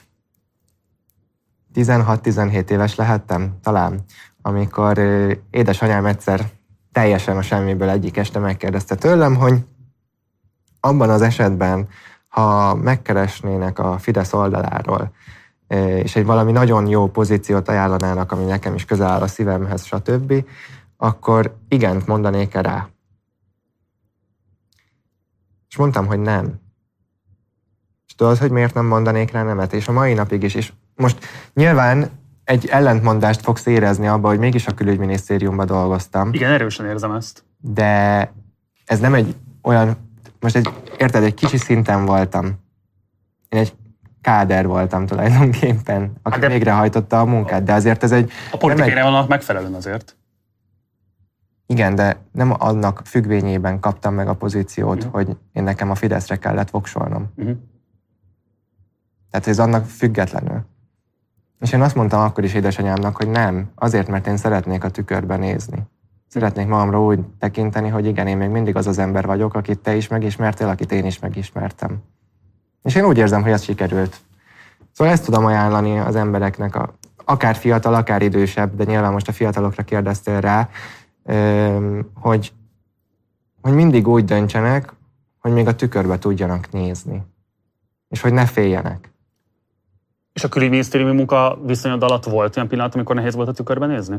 tizenhat-tizenhét éves lehettem, talán, amikor édesanyám egyszer teljesen a semmiből egyik este megkérdezte tőlem, hogy abban az esetben, ha megkeresnének a Fidesz oldaláról, és egy valami nagyon jó pozíciót ajánlanának, ami nekem is közel áll a szívemhez, stb., akkor igent mondanék-e rá? És mondtam, hogy nem. És tudod, hogy miért nem mondanék rá nemet? És a mai napig is. És most nyilván egy ellentmondást fogsz érezni abba, hogy mégis a külügyminisztériumban dolgoztam. Igen, erősen érzem ezt. De ez nem egy olyan, most egy, érted, egy kicsi szinten voltam. Én egy káder voltam tulajdonképpen, aki hát végrehajtotta a munkát, de azért ez egy... A politikai vannak megfelelően azért. Igen, de nem annak függvényében kaptam meg a pozíciót, uh-huh. hogy én nekem a Fideszre kellett voksolnom. Uh-huh. Tehát ez annak függetlenül. És én azt mondtam akkor is édesanyámnak, hogy nem, azért, mert én szeretnék a tükörbe nézni. Szeretnék magamra úgy tekinteni, hogy igen, én még mindig az az ember vagyok, akit te is megismertél, akit én is megismertem. És én úgy érzem, hogy ez sikerült. Szóval ezt tudom ajánlani az embereknek, a, akár fiatal, akár idősebb, de nyilván most a fiatalokra kérdeztél rá, hogy, hogy mindig úgy döntsenek, hogy még a tükörbe tudjanak nézni. És hogy ne féljenek. És a külügyminisztériumi munka viszonyod alatt volt olyan pillanat, amikor nehéz volt a tükörbe nézni?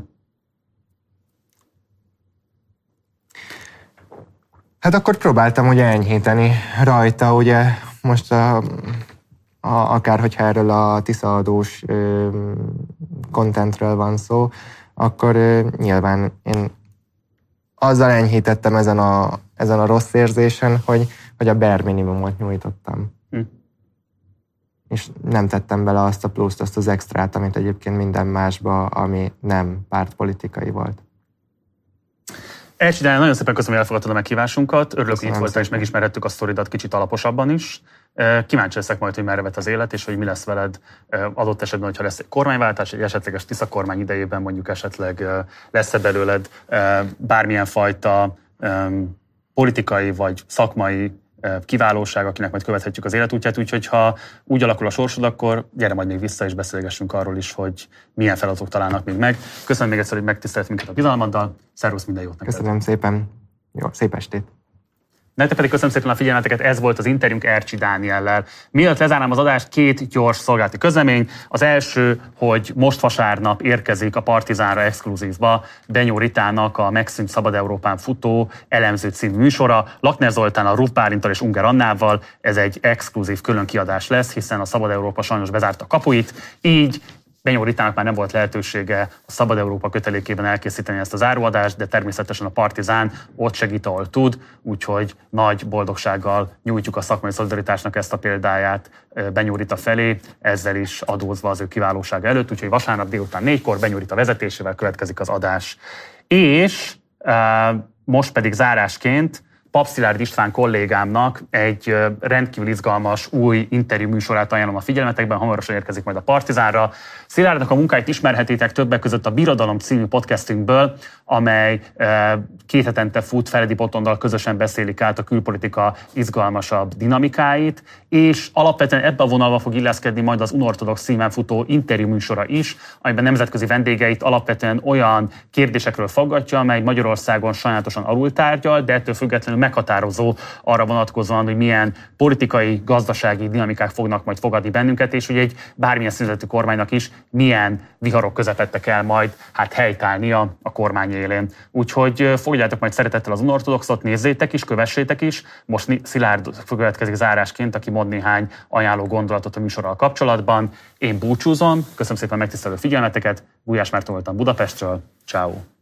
Hát akkor próbáltam ugye enyhíteni rajta, ugye most a, a, akár hogyha erről a tiszaadós contentről van szó, akkor ö, nyilván én azzal enyhítettem ezen a, ezen a rossz érzésen, hogy, hogy a bare minimumot nyújtottam. Hm. és nem tettem bele azt a pluszt, azt az extrát, amit egyébként minden másba, ami nem pártpolitikai volt. Ercsi Dániel, nagyon szépen köszönöm, hogy elfogadtad a meghívásunkat. Örülök, hogy itt voltál, és megismerhettük a sztoridat kicsit alaposabban is. Kíváncsi leszek majd, hogy merre vet az élet, és hogy mi lesz veled adott esetben, hogyha lesz egy kormányváltás, egy esetleges Tisza kormány idejében mondjuk esetleg lesz-e belőled bármilyen fajta politikai vagy szakmai kiválóság, akinek majd követhetjük az életútját, úgyhogy ha úgy alakul a sorsod, akkor gyere majd még vissza, és beszélgessünk arról is, hogy milyen feladatok találnak még meg. Köszönöm még egyszer, hogy megtisztelt minket a bizalmaddal. Szervusz, minden jót neked. Köszönöm szépen. Jó, szép estét. Nektek pedig köszönöm szépen a figyelmeteket, ez volt az interjúnk Ercsi Dániellel. Mielőtt lezárnám az adást, két gyors szolgálati közlemény. Az első, hogy most vasárnap érkezik a Partizánra exkluzívba Benyó Ritának a Megszűnt Szabad Európán futó elemző című műsora. Lakner Zoltán, a Ruff Bálinttal és Unger Annával. Ez egy exkluzív külön kiadás lesz, hiszen a Szabad Európa sajnos bezárta a kapuit, így Benyó Ritának már nem volt lehetősége a Szabad Európa kötelékében elkészíteni ezt az záróadást, de természetesen a Partizán ott segít, ahol tud, úgyhogy nagy boldogsággal nyújtjuk a szakmai szolidaritásnak ezt a példáját Benyó Rita felé, ezzel is adózva az ő kiválósága előtt, úgyhogy vasárnap délután négykor Benyó Rita vezetésével következik az adás. És uh, most pedig zárásként Pap Szilárd István kollégámnak egy rendkívül izgalmas új interjú műsorát ajánlom a figyelmetekben, hamarosan érkezik majd a Partizánra. Szilárdnak a munkáit ismerhetitek többek között a Birodalom című podcastünkből, amely két hetente fut, Feledi Botondal közösen beszélik át a külpolitika izgalmasabb dinamikáit, és alapvetően ebbe a vonalba fog illeszkedni majd az Unorthodox címen futó interjú műsora is, amiben nemzetközi vendégeit alapvetően olyan kérdésekről faggatja, amely Magyarországon sajnálatosan alultárgyal, de ettől függetlenül meghatározó arra vonatkozóan, hogy milyen politikai, gazdasági dinamikák fognak majd fogadni bennünket, és hogy egy bármilyen szünetetű kormánynak is milyen viharok közepette kell majd hát helytállnia a kormány élén. Úgyhogy fogadjátok majd szeretettel az Unorthodoxot, nézzétek is, kövessétek is. Most Szilárd következik zárásként, aki mond néhány ajánló gondolatot a műsorral kapcsolatban. Én búcsúzom, köszönöm szépen megtisztelő figyelmeteket, Gulyás Márton voltam Budapestről, ciao.